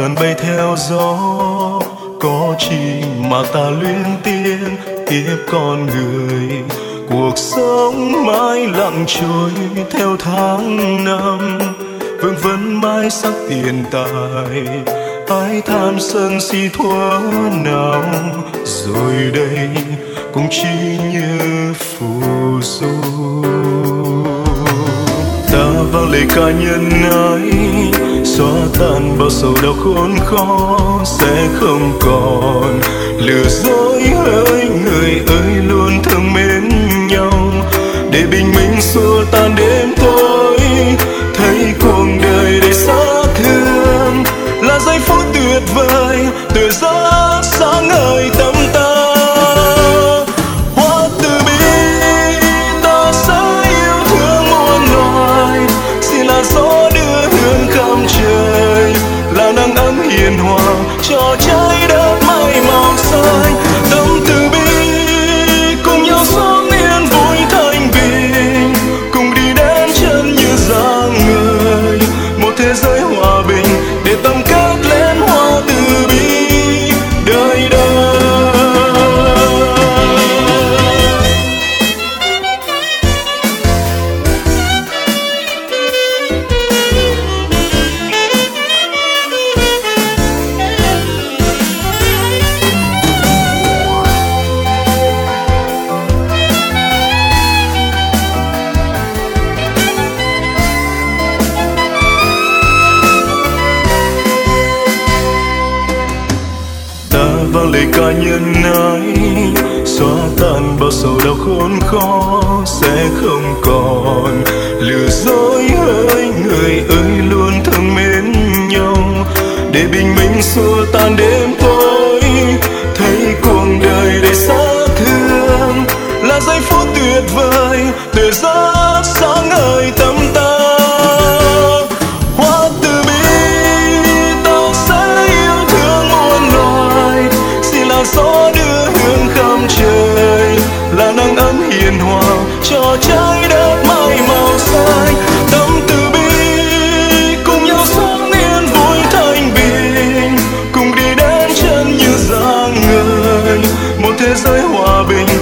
thân bay theo gió, có chi mà ta luyến tiếc kiếp con người. Cuộc sống mãi lặng trôi theo tháng năm, vương vấn mãi sắc tiền tài, ai than sân si thuở nào. Rồi đây cũng chỉ như phù du. Ta vang lời ca nhân ái, xóa tan bao sầu đau khốn khó, sẽ không còn lừa dối hỡi người ơi luôn thương mến nhau. Để bình minh xua tan đêm tối, thấy cuộc đời đầy xót thương, là giây phút tuyệt vời tươi rất sáng ngời tâm ta. Hoa từ bi ta sẽ yêu thương muôn loài, xin là gió đưa hương khắp trời, là nắng ấm hiền hòa cho trái đất mãi màu xanh. Tâm từ bi cùng nhau sống yên vui thanh bình, cùng đi đến chân như dáng người, một thế giới hòa bình để tâm kết lên hoa từ bi đời đời. Vang lời ca nhân ái, xóa tan bao sầu đau khốn khó, sẽ không còn lừa dối hỡi người ơi luôn thương mến nhau. Để bình minh xua tan đêm tối, thấy cuộc đời đầy xót thương, là giây phút tuyệt vời tươi rất sáng ngời tâm ta. Hoa từ bi ta sẽ yêu thương muôn loài, xin là gió đưa hương khắp trời, là nắng ấm hiền hòa cho trái đất mãi màu xanh. Tâm từ bi cùng nhau sống yên vui thanh bình, cùng đi đến chân như dáng người, một thế giới hòa bình